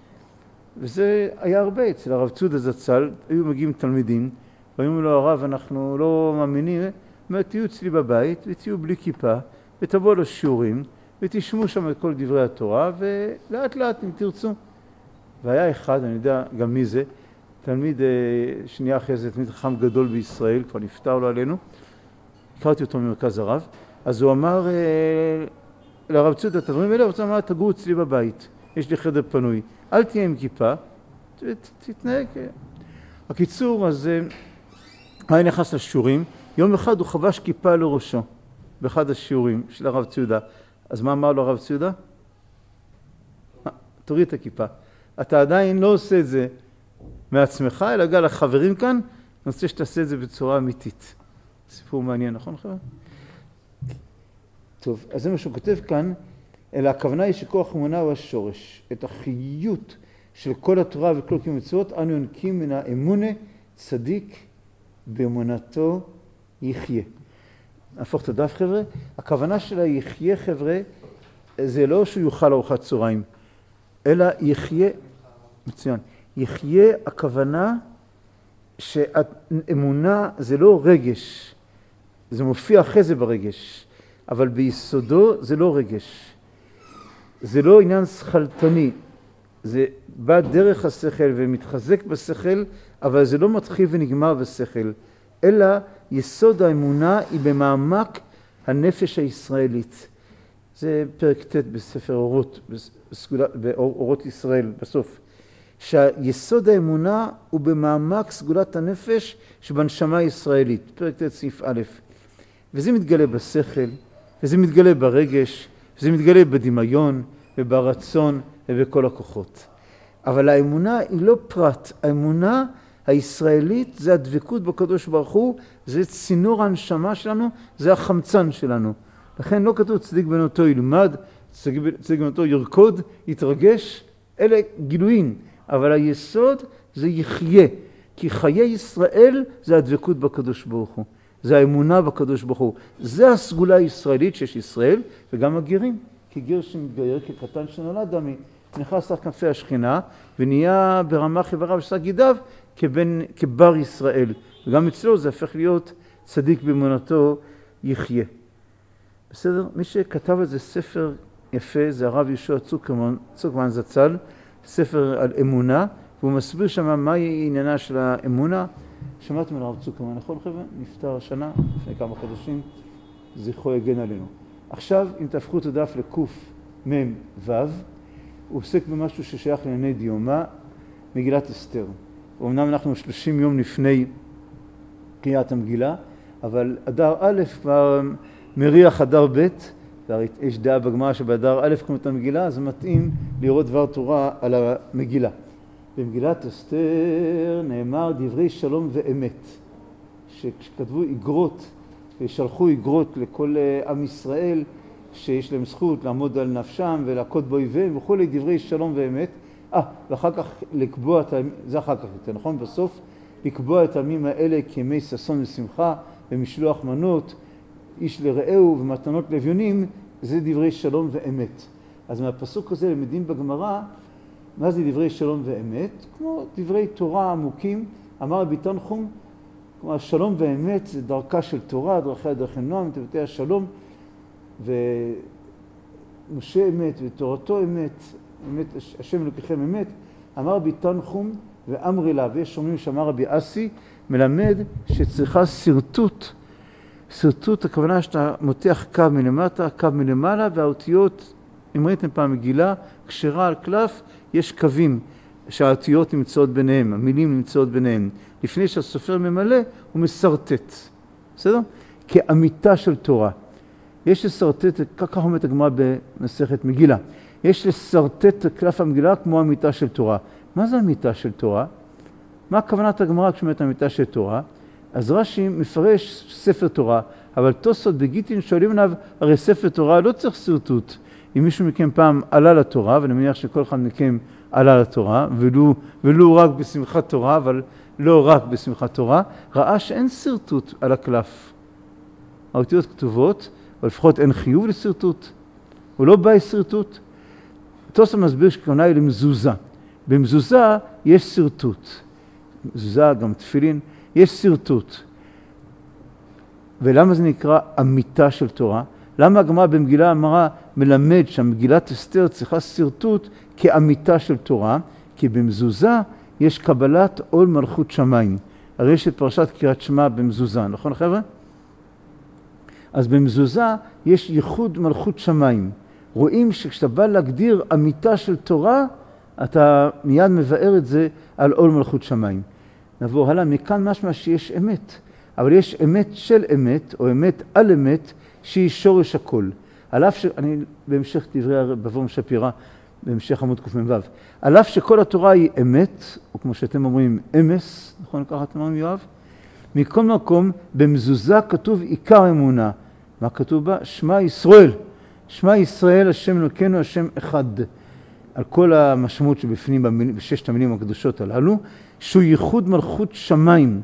וזה היה הרבה אצל הרב צודה זצ"ל, היו מגיעים תלמידים, והיו לו הרב, אנחנו לא מאמינים, תהיו אצלי בבית ותהיו בלי כיפה, ותבואו לשיעורים, ותשמעו שם את כל דברי התורה, ולאט לאט אם תרצו. והיה אחד, אני יודע גם מי זה, תלמיד שנייה אחרי זה, תלמיד חכם גדול בישראל, כבר נפטר לו עלינו, הכרתי אותו ממרכז הרב, אז הוא אמר לרב צודה, את הדברים האלה, הוא אמר, תגור אצלי בבית, יש לי חדר פנוי, אל תהיה עם כיפה, תתנהג. הקיצור, אז היה נכנס לשיעורים, יום אחד הוא חבש כיפה לראשו, באחד השיעורים של הרב ציודה. אז מה אמר לו הרב ציודה? תוריד את הכיפה. אתה עדיין לא עושה את זה מעצמך, אלא גם לחברים כאן, אני רוצה שתעשה את זה בצורה אמיתית. סיפור מעניין, נכון חבר? טוב, אז זה מה שהוא כותב כאן, אלא הכוונה היא שכוח אמונה הוא השורש. את החיות של כל התורה וכל קיום מצוות, אנו יונקים מן האמונה צדיק באמונתו יחיה. נהפוך את הדף חבר'ה. הכוונה של היחיה חבר'ה, זה לא שהוא יאכל ארוחת צהריים, אלא יחיה, מצוין, יחיה הכוונה שהאמונה זה לא רגש, זה מופיע אחרי זה ברגש, אבל ביסודו זה לא רגש. זה לא עניין שכלתני, זה בא דרך השכל ומתחזק בשכל, אבל זה לא מתחיל ונגמר בשכל, אלא יסוד האמונה היא במעמק הנפש הישראלית. זה פרק ט' בספר אורות, באורות ישראל בסוף. שהיסוד האמונה הוא במעמק סגולת הנפש שבנשמה הישראלית, פרק ט' סעיף א'. וזה מתגלה בשכל, וזה מתגלה ברגש, וזה מתגלה בדמיון וברצון ובכל הכוחות. אבל האמונה היא לא פרט. האמונה הישראלית זה הדבקות בקדוש ברוך הוא, זה צינור הנשמה שלנו, זה החמצן שלנו. לכן לא כתוב צדיק בנותו ילמד, צדיק בנותו ירקוד, יתרגש, אלה גילויים. אבל היסוד זה יחיה, כי חיי ישראל זה הדבקות בקדוש ברוך הוא. זה האמונה בקדוש ברוך הוא. זה הסגולה הישראלית שיש ישראל, וגם הגרים. כי גר שמתגייר כקטן שנולד דמי, נכנס תחת כנפי השכינה, ונהיה ברמה חברה ושק גידיו כבן, כבר ישראל. וגם אצלו זה הפך להיות צדיק באמונתו יחיה. בסדר? מי שכתב את זה ספר יפה, זה הרב יהושע צוקרמן, צוקרמן זצ"ל, ספר על אמונה, והוא מסביר שם מהי עניינה של האמונה. שמעתם על הרב צוקרמן, נכון חבר'ה? נפטר השנה, לפני כמה חודשים, זכרו יגן עלינו. עכשיו, אם תהפכו את הדף לקוף מם וו, הוא עוסק במשהו ששייך לענייני דיומא, מגילת אסתר. אמנם אנחנו שלושים יום לפני קריאת המגילה, אבל אדר א' כבר מריח אדר ב', יש דעה בגמרא שבאדר א' כמו את המגילה, אז מתאים לראות דבר תורה על המגילה. במגילת אסתר נאמר דברי שלום ואמת, שכשכתבו איגרות, שלחו איגרות לכל עם ישראל, שיש להם זכות לעמוד על נפשם ולהכות באויביהם וכל דברי שלום ואמת. אה, ואחר כך לקבוע את הימים, זה אחר כך יותר, נכון? בסוף, לקבוע את הימים האלה כימי ששון ושמחה ומשלוח מנות, איש לרעהו ומתנות לאביונים, זה דברי שלום ואמת. אז מהפסוק הזה למדים בגמרא, מה זה דברי שלום ואמת? כמו דברי תורה עמוקים, אמר רבי תנחום, כמו שלום ואמת זה דרכה של תורה, דרכיה דרכי נועם, תבטאי השלום, ומשה אמת ותורתו אמת, אמת, השם אלוקיכם אמת, אמר רבי תנחום ואמרי לה, ויש אומרים שאמר רבי אסי, מלמד שצריכה סרטוט, סרטוט הכוונה שאתה מותח קו מלמטה, קו מלמעלה, והאותיות, אם ראיתם פעם מגילה, כשרה על קלף, יש קווים שהאותיות נמצאות ביניהם, המילים נמצאות ביניהם. לפני שהסופר ממלא, הוא מסרטט. בסדר? כאמיתה של תורה. יש לסרטט, ככה אומרת הגמרא במסכת מגילה, יש לסרטט קלף המגילה כמו אמיתה של תורה. מה זה אמיתה של תורה? מה הכוונת הגמרא כשאומרת אמיתה של תורה? אז רש"י מפרש ספר תורה, אבל תוספות בגיטין שואלים עליו, הרי ספר תורה לא צריך סרטוט. אם מישהו מכם פעם עלה לתורה, ואני מניח שכל אחד מכם עלה לתורה, ולו, ולו רק בשמחת תורה, אבל לא רק בשמחת תורה, ראה שאין סרטוט על הקלף. האותיות כתובות, אבל לפחות אין חיוב לסרטוט. הוא לא בא לסרטוט. תוספות מסביר שכוונה היא למזוזה. במזוזה יש סרטוט. מזוזה, גם תפילין, יש סרטוט. ולמה זה נקרא אמיתה של תורה? למה הגמרא במגילה אמרה מלמד שהמגילת אסתר צריכה סרטוט כאמיתה של תורה? כי במזוזה יש קבלת עול מלכות שמיים. הרי יש את פרשת קריאת שמע במזוזה, נכון חבר'ה? אז במזוזה יש ייחוד מלכות שמיים. רואים שכשאתה בא להגדיר אמיתה של תורה, אתה מיד מבאר את זה על עול מלכות שמיים. נעבור הלאה, מכאן משמע שיש אמת. אבל יש אמת של אמת, או אמת על אמת, שהיא שורש הכל. על אף ש... אני בהמשך דברי הרב אברהם שפירא, בהמשך עמוד קמ"ו. על אף שכל התורה היא אמת, או כמו שאתם אומרים, אמס, נכון ככה אתם אומרים יואב? מכל מקום, במזוזה כתוב עיקר אמונה. מה כתוב בה? שמע ישראל. שמע ישראל, השם אלוקינו, השם אחד. על כל המשמעות שבפנים במיל... בששת המילים הקדושות הללו, שהוא ייחוד מלכות שמיים.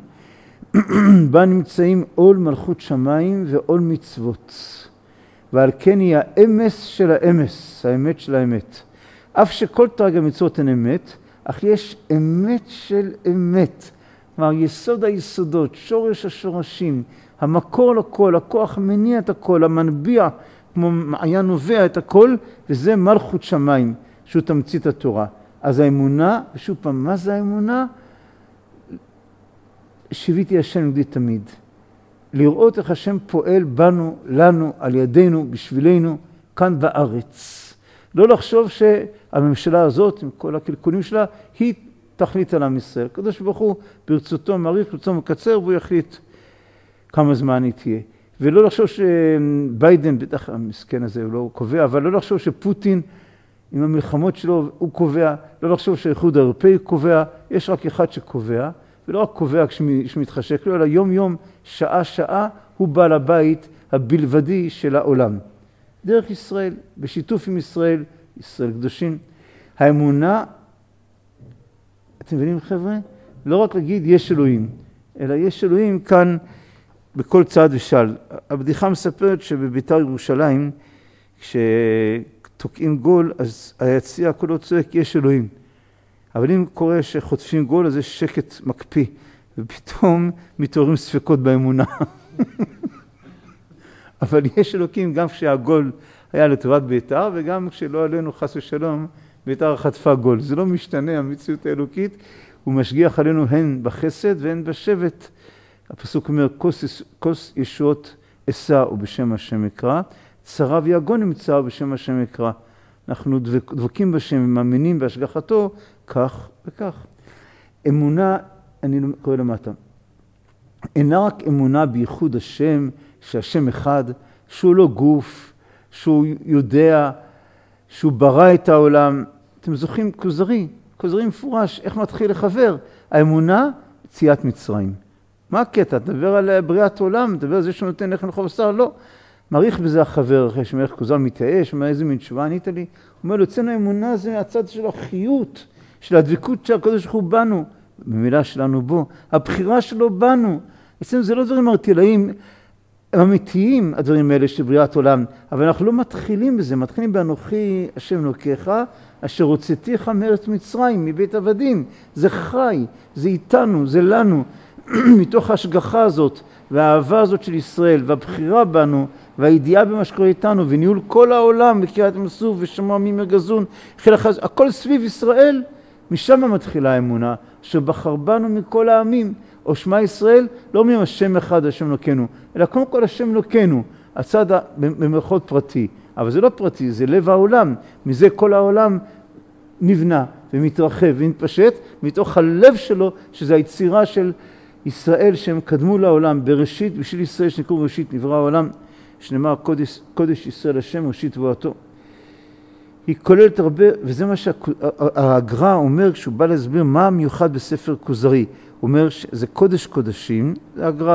בה נמצאים עול מלכות שמיים ועול מצוות. ועל כן היא האמס של האמס, האמת של האמת. אף שכל תרי"ג המצוות הן אמת, אך יש אמת של אמת. כלומר, יסוד היסודות, שורש השורשים, המקור לכל, הכוח מניע את הכל, המנביע, כמו היה נובע את הכל, וזה מלכות שמיים, שהוא תמצית התורה. אז האמונה, ושוב פעם, מה זה האמונה? שיוויתי השם יהודי תמיד. לראות איך השם פועל בנו, לנו, על ידינו, בשבילנו, כאן בארץ. לא לחשוב שהממשלה הזאת, עם כל הקלקולים שלה, היא תחליט על עם ישראל. הקדוש ברוך הוא ברצותו מעריך, ברצותו מקצר, והוא יחליט כמה זמן היא תהיה. ולא לחשוב שביידן, בטח המסכן הזה הוא לא קובע, אבל לא לחשוב שפוטין עם המלחמות שלו הוא קובע, לא לחשוב שהאיחוד האירופאי קובע, יש רק אחד שקובע, ולא רק קובע כשמתחשק לו, אלא יום יום, שעה שעה, הוא בעל הבית הבלבדי של העולם. דרך ישראל, בשיתוף עם ישראל, ישראל קדושים. האמונה, אתם מבינים חבר'ה? לא רק להגיד יש אלוהים, אלא יש אלוהים כאן בכל צעד ושל. הבדיחה מספרת שבביתר ירושלים, כשתוקעים גול, אז היציע כולו צועק יש אלוהים. אבל אם קורה שחוטפים גול, אז יש שקט מקפיא, ופתאום מתעוררים ספקות באמונה. אבל יש אלוקים גם כשהגול היה לטובת ביתר, וגם כשלא עלינו חס ושלום, ביתר חטפה גול. זה לא משתנה, המציאות האלוקית, הוא משגיח עלינו הן בחסד והן בשבט. הפסוק אומר, כוס ישועות אשא ובשם השם יקרא, צרה ויגון נמצא ובשם השם יקרא. אנחנו דבקים בשם ומאמינים בהשגחתו, כך וכך. אמונה, אני קורא למטה, אינה רק אמונה בייחוד השם, שהשם אחד, שהוא לא גוף, שהוא יודע, שהוא ברא את העולם. אתם זוכרים כוזרי, כוזרי מפורש, איך מתחיל לחבר? האמונה, יציאת מצרים. מה הקטע? תדבר על בריאת עולם, תדבר על זה שהוא נותן לחם לחוב בשר? לא. מעריך בזה החבר, אחרי שמלך כוזר מתייאש, אומר איזה מין תשובה ענית לי? הוא אומר לו, אצלנו האמונה זה הצד של החיות, של הדבקות של הקדוש ברוך הוא בנו, במילה שלנו בו, הבחירה שלו בנו. אצלנו זה לא דברים ארטילאיים, הם אמיתיים הדברים האלה של בריאת עולם, אבל אנחנו לא מתחילים בזה, מתחילים באנוכי השם אלוקיך, אשר הוצאתיך מארץ מצרים, מבית עבדים. זה חי, זה איתנו, זה לנו, מתוך ההשגחה הזאת, והאהבה הזאת של ישראל, והבחירה בנו, והידיעה במה שקורה איתנו, וניהול כל העולם, בקריאת ים סוף ושמוע מימר גזון, הכל סביב ישראל, משם מתחילה האמונה, אשר בחר בנו מכל העמים, או שמע ישראל, לא אומרים השם אחד, השם אלוקינו, אלא קודם כל השם אלוקינו, הצד במרכאות פרטי, אבל זה לא פרטי, זה לב העולם, מזה כל העולם נבנה ומתרחב ומתפשט, מתוך הלב שלו, שזה היצירה של ישראל שהם קדמו לעולם, בראשית, בשביל ישראל שנקראו בראשית נברא העולם, שנאמר קודש, קודש ישראל השם ראשית תבואתו. היא כוללת הרבה, וזה מה שהגר"א אומר כשהוא בא להסביר מה המיוחד בספר כוזרי. הוא אומר שזה קודש קודשים, זה הגר"א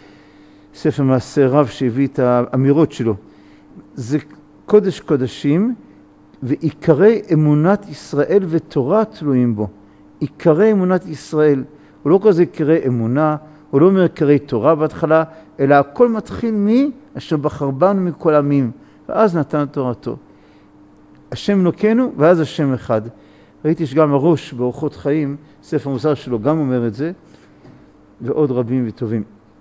בספר מעשה רב שהביא את האמירות שלו. זה קודש קודשים ועיקרי אמונת ישראל ותורה תלויים בו. עיקרי אמונת ישראל. הוא לא כזה עיקרי אמונה, הוא לא אומר עיקרי תורה בהתחלה, אלא הכל מתחיל מי אשר בחר בנו מכל עמים, ואז נתן תורתו. השם אלוקינו ואז השם אחד. ראיתי שגם הראש באורחות חיים, ספר מוסר שלו גם אומר את זה, ועוד רבים וטובים.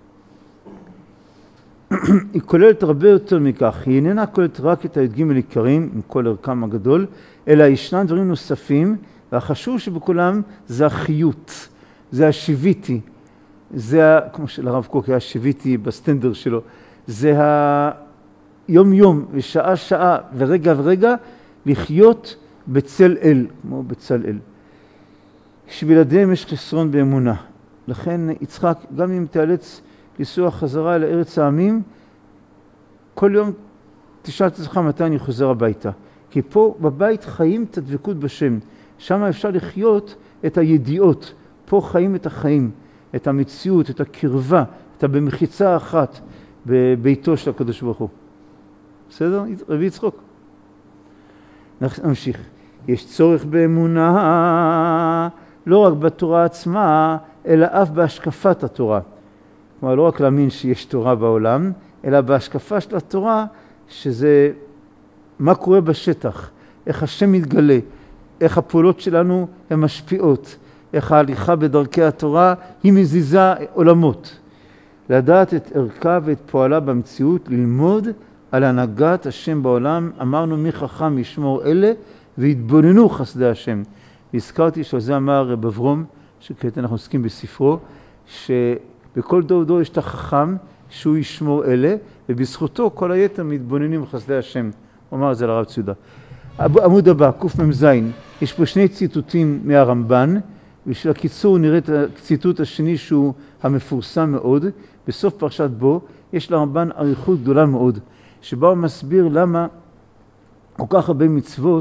היא כוללת הרבה יותר מכך, היא איננה כוללת רק את הי"ג עיקרים עם כל ערכם הגדול, אלא ישנם דברים נוספים, והחשוב שבכולם זה החיות, זה השיביתי, זה, כמו של הרב קוק היה שיביתי בסטנדר שלו, זה היום יום ושעה שעה ורגע ורגע לחיות בצל אל, כמו בצל אל. שבלעדיהם יש חסרון באמונה. לכן יצחק, גם אם תיאלץ לנסוע חזרה אל ארץ העמים, כל יום תשאל את עצמך מתי אני חוזר הביתה. כי פה בבית חיים את הדבקות בשם. שם אפשר לחיות את הידיעות. פה חיים את החיים, את המציאות, את הקרבה, את במחיצה אחת בביתו של הקדוש ברוך הוא. בסדר? רבי יצחוק. נמשיך. יש צורך באמונה, לא רק בתורה עצמה, אלא אף בהשקפת התורה. כלומר, לא רק להאמין שיש תורה בעולם, אלא בהשקפה של התורה, שזה מה קורה בשטח, איך השם מתגלה, איך הפעולות שלנו הן משפיעות, איך ההליכה בדרכי התורה היא מזיזה עולמות. לדעת את ערכה ואת פועלה במציאות, ללמוד על הנהגת השם בעולם, אמרנו מי חכם ישמור אלה, והתבוננו חסדי השם. והזכרתי שעל זה אמר רב אברום, שכעת אנחנו עוסקים בספרו, שבכל דור דור יש את החכם שהוא ישמור אלה, ובזכותו כל היתר מתבוננים בחסדי השם. הוא אמר את זה לרב ציודה. עמוד הבא, קוף ממזין, יש פה שני ציטוטים מהרמב"ן, בשביל הקיצור נראה את הציטוט השני שהוא המפורסם מאוד, בסוף פרשת בו יש לרמב"ן אריכות גדולה מאוד, שבה הוא מסביר למה כל כך הרבה מצוות,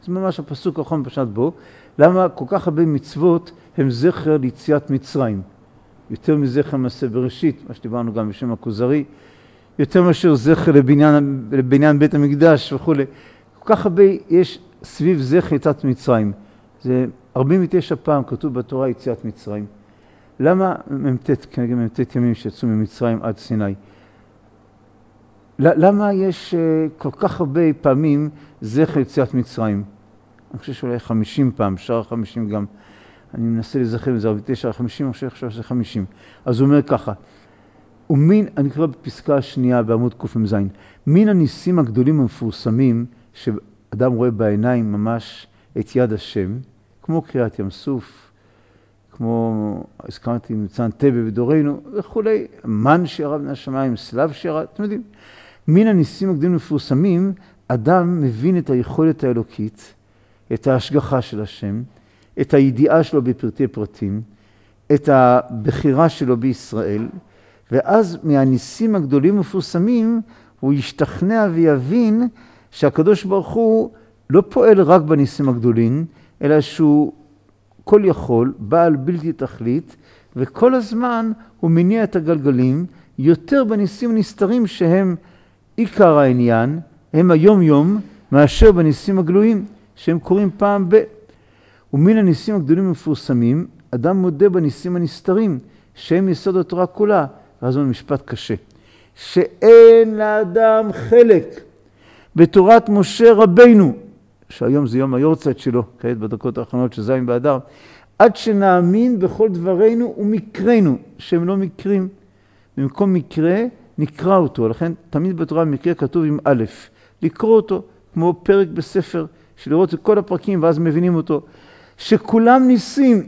זה ממש הפסוק האחרון בפרשת בו. למה כל כך הרבה מצוות הם זכר ליציאת מצרים? יותר מזכר מעשה בראשית, מה שדיברנו גם בשם הכוזרי, יותר מאשר זכר לבניין, לבניין בית המקדש וכו'. כל כך הרבה יש סביב זכר יציאת מצרים. זה ארבעים ותשע פעם כתוב בתורה יציאת מצרים. למה ממתת, כנגד ממתת ימים שיצאו ממצרים עד סיני? למה יש כל כך הרבה פעמים זכר יציאת מצרים? אני חושב שאולי חמישים פעם, שאר חמישים גם. אני מנסה לזכר בזה, ארבעים ותשע, חמישים, אני חושב שזה חמישים. אז הוא אומר ככה, ומין, אני קורא בפסקה השנייה בעמוד קמ"ז, מן הניסים הגדולים המפורסמים, שאדם רואה בעיניים ממש את יד השם, כמו קריאת ים סוף, כמו, הזכרתי, ניצן טבע בדורנו, וכולי, מן שירד מן השמיים, סלב שירד, אתם יודעים. מן הניסים הגדולים המפורסמים, אדם מבין את היכולת האלוקית, את ההשגחה של השם, את הידיעה שלו בפרטי פרטים, את הבחירה שלו בישראל, ואז מהניסים הגדולים המפורסמים, הוא ישתכנע ויבין שהקדוש ברוך הוא לא פועל רק בניסים הגדולים, אלא שהוא כל יכול, בעל בלתי תכלית, וכל הזמן הוא מניע את הגלגלים, יותר בניסים נסתרים שהם עיקר העניין, הם היום יום, מאשר בניסים הגלויים, שהם קוראים פעם ב... ומן הניסים הגדולים המפורסמים, אדם מודה בניסים הנסתרים, שהם יסוד התורה כולה, ואז זה משפט קשה, שאין לאדם חלק בתורת משה רבינו, שהיום זה יום היורצייט שלו, כעת בדקות האחרונות של זין באדר, עד שנאמין בכל דברינו ומקרנו, שהם לא מקרים. במקום מקרה, נקרא אותו. לכן תמיד בתורה מקרה כתוב עם א', לקרוא אותו, כמו פרק בספר, שלראות את כל הפרקים ואז מבינים אותו. שכולם ניסים,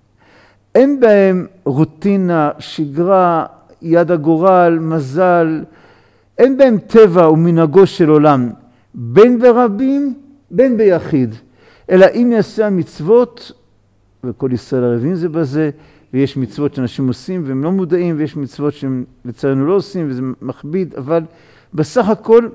אין בהם רוטינה, שגרה, יד הגורל, מזל, אין בהם טבע ומנהגו של עולם, בין ברבים, בין ביחיד. אלא אם יעשה המצוות, וכל ישראל ערבים זה בזה, ויש מצוות שאנשים עושים והם לא מודעים, ויש מצוות שהם לצערנו לא עושים וזה מכביד, אבל בסך הכל,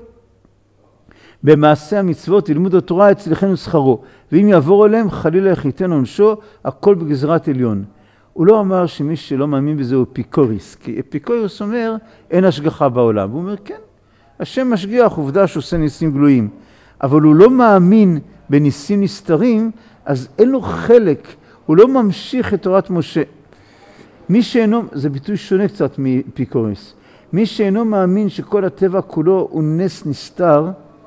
במעשה המצוות ילמוד התורה אצלכם שכרו, ואם יעבור אליהם חלילה יחליטן עונשו, הכל בגזרת עליון. הוא לא אמר שמי שלא מאמין בזה הוא אפיקוריס, כי אפיקוריס אומר אין השגחה בעולם. הוא אומר כן, השם משגיח, עובדה שעושה ניסים גלויים, אבל הוא לא מאמין בניסים נסתרים, אז אין לו חלק, הוא לא ממשיך את תורת משה. מי שאינו, זה ביטוי שונה קצת מאפיקוריס, מי שאינו מאמין שכל הטבע כולו הוא נס נסתר,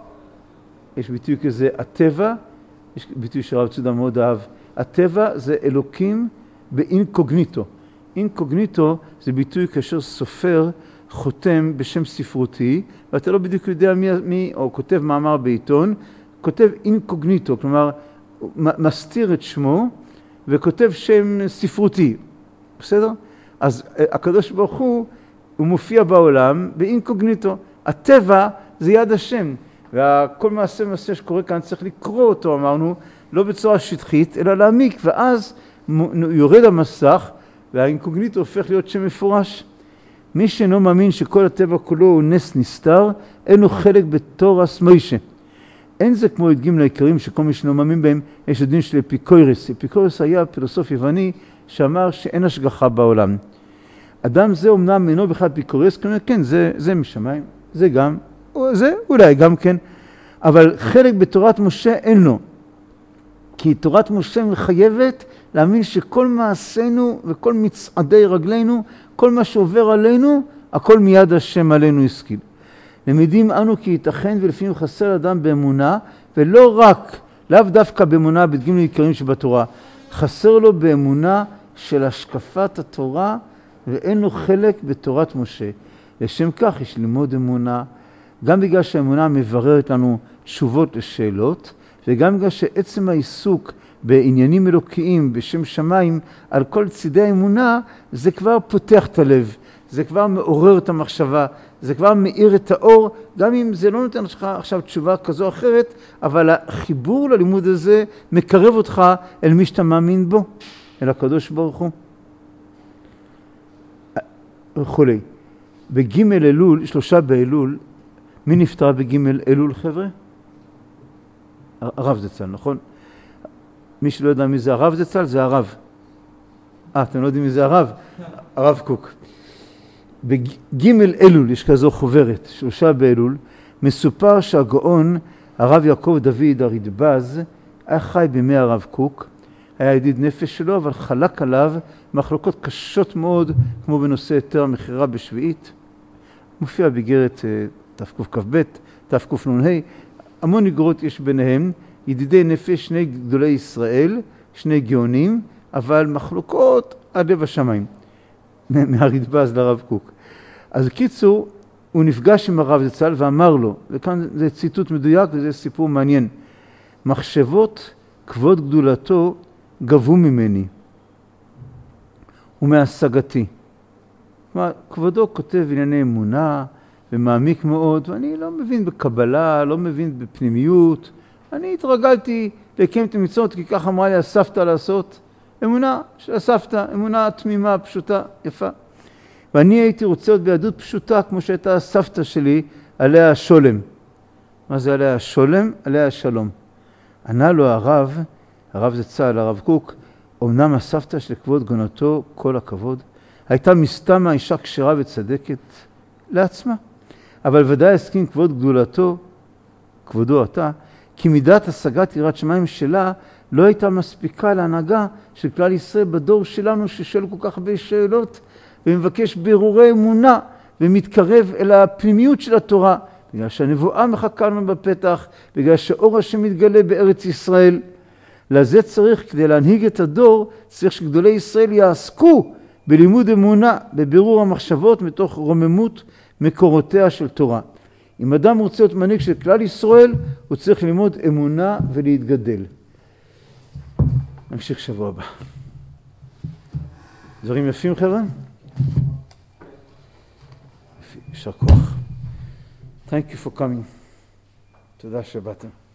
יש ביטוי כזה, הטבע, יש ביטוי שרב צודה מאוד אהב, הטבע זה אלוקים באינקוגניטו. אינקוגניטו זה ביטוי כאשר סופר חותם בשם ספרותי, ואתה לא בדיוק יודע מי, מי או כותב מאמר בעיתון, כותב אינקוגניטו, כלומר מסתיר את שמו וכותב שם ספרותי. בסדר? אז הקדוש ברוך הוא, הוא מופיע בעולם באינקוגניטו. הטבע זה יד השם. וכל מעשה מעשה שקורה כאן צריך לקרוא אותו, אמרנו, לא בצורה שטחית, אלא להעמיק, ואז יורד המסך, והאינקוגניטו הופך להיות שם מפורש. מי שאינו מאמין שכל הטבע כולו הוא נס נסתר, אין לו חלק בתורס מוישה. אין זה כמו הדגים לעיקרים שכל מי שאינו מאמין בהם, יש הדין של אפיקוריס. אפיקוריס היה פילוסוף יווני שאמר שאין השגחה בעולם. אדם זה אומנם אינו בכלל אפיקוריס, כלומר כן, זה, זה משמיים, זה גם, זה אולי גם כן, אבל חלק בתורת משה אין לו. כי תורת משה מחייבת להאמין שכל מעשינו וכל מצעדי רגלינו, כל מה שעובר עלינו, הכל מיד השם עלינו השכיל. למדים אנו כי ייתכן ולפעמים חסר אדם באמונה, ולא רק, לאו דווקא באמונה בדגים לעיקרים שבתורה, חסר לו באמונה של השקפת התורה, ואין לו חלק בתורת משה. לשם כך יש ללמוד אמונה, גם בגלל שהאמונה מבררת לנו תשובות לשאלות, וגם בגלל שעצם העיסוק בעניינים אלוקיים, בשם שמיים, על כל צידי האמונה, זה כבר פותח את הלב, זה כבר מעורר את המחשבה, זה כבר מאיר את האור, גם אם זה לא נותן לך עכשיו תשובה כזו או אחרת, אבל החיבור ללימוד הזה מקרב אותך אל מי שאתה מאמין בו, אל הקדוש ברוך הוא. וכולי. בגימל אלול, שלושה באלול, מי נפטר בגימל אלול חבר'ה? הרב זצ"ל, נכון? מי שלא יודע מי זה הרב זצ"ל, זה הרב. אה, אתם לא יודעים מי זה הרב? הרב קוק. בג' אלול, יש כזו חוברת, שלושה באלול, מסופר שהגאון, הרב יעקב דוד הרדב"ז, היה חי בימי הרב קוק, היה ידיד נפש שלו, אבל חלק עליו מחלוקות קשות מאוד, כמו בנושא היתר המכירה בשביעית. מופיע באיגרת תקכ"ב, תקנ"ה, המון איגרות יש ביניהם, ידידי נפש, שני גדולי ישראל, שני גאונים, אבל מחלוקות עד לב השמיים, מהרדב"ז לרב קוק. אז קיצור, הוא נפגש עם הרב זצ"ל ואמר לו, וכאן זה ציטוט מדויק וזה סיפור מעניין, מחשבות כבוד גדולתו גבו ממני ומהשגתי. כלומר, כבודו כותב ענייני אמונה ומעמיק מאוד, ואני לא מבין בקבלה, לא מבין בפנימיות. אני התרגלתי לקיים את המצוות, כי כך אמרה לי הסבתא לעשות. אמונה של הסבתא, אמונה תמימה, פשוטה, יפה. ואני הייתי רוצה עוד ביהדות פשוטה, כמו שהייתה הסבתא שלי, עליה השולם. מה זה עליה השולם? עליה השלום. ענה לו הרב, הרב זצ"ל, הרב קוק, אמנם הסבתא של כבוד גאונתו, כל הכבוד, הייתה מסתם האישה כשרה וצדקת לעצמה. אבל ודאי הסכים כבוד גדולתו, כבודו אתה, כי מידת השגת יראת שמיים שלה לא הייתה מספיקה להנהגה של כלל ישראל בדור שלנו ששואל כל כך הרבה שאלות ומבקש בירורי אמונה ומתקרב אל הפנימיות של התורה, בגלל שהנבואה מחכה לנו בפתח, בגלל שהאור השם מתגלה בארץ ישראל. לזה צריך, כדי להנהיג את הדור, צריך שגדולי ישראל יעסקו בלימוד אמונה, בבירור המחשבות מתוך רוממות מקורותיה של תורה. אם אדם רוצה להיות מנהיג של כלל ישראל, הוא צריך ללמוד אמונה ולהתגדל. נמשיך שבוע הבא. דברים יפים חבר'ה? יישר כוח. Thank you for coming. תודה שבאתם.